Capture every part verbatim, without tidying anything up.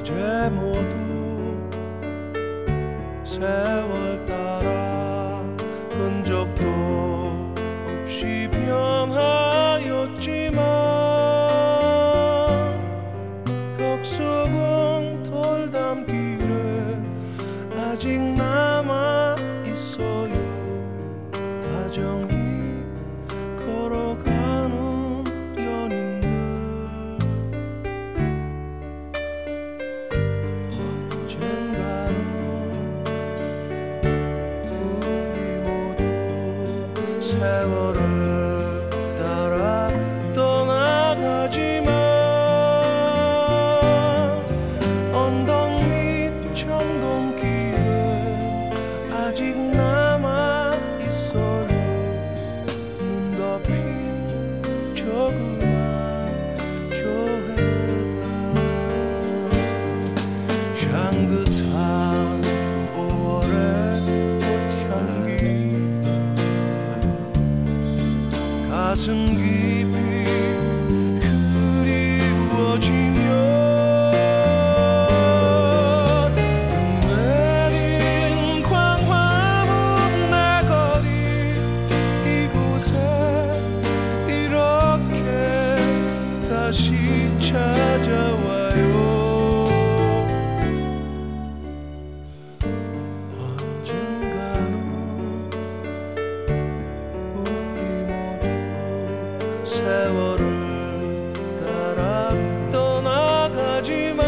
이제 모두 세월 따라 흔적도 없이 변하였지만 덕수궁 돌담길에 아직 남아 있어요. 다정히 걸어가는 연인들. 언젠가는 우리 모두 세월을 따라 떠나가지만 언덕 밑 청동길에 아직 남아 있어요. 눈 덮인 조그만 교회다. 향긋한 오월의 꽃향기 가슴 깊이 그리워지며 눈내린 광화문 내 거리 이곳에 이렇게 다시 찾아와요. 언젠가는 우리 모두 세월을 따라 떠나가지만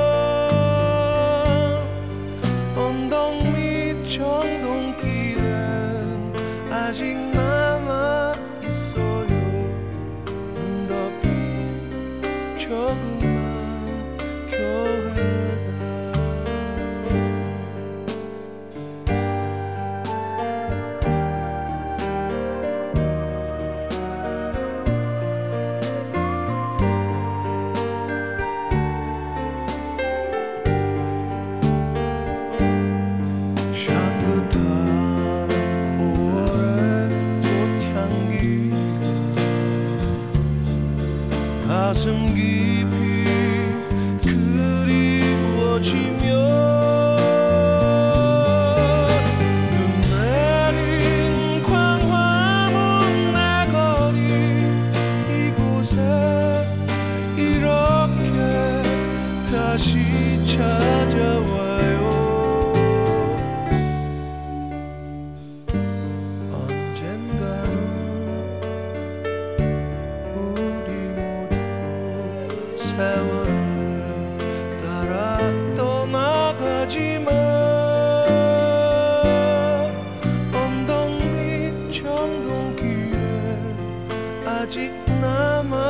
언덕 밑 청동길엔 아직 남아 있어요. 눈 덮인 조그만 교회다. 향긋한 오월의 꽃향기 가슴 깊이 그리워지며 눈 내린 광화문 내 거리 이곳에 이렇게 다시 찾아와요. 언젠가는 우리 모두 세월을 따라 떠나가지만 언덕 밑 청동길에 아직 남아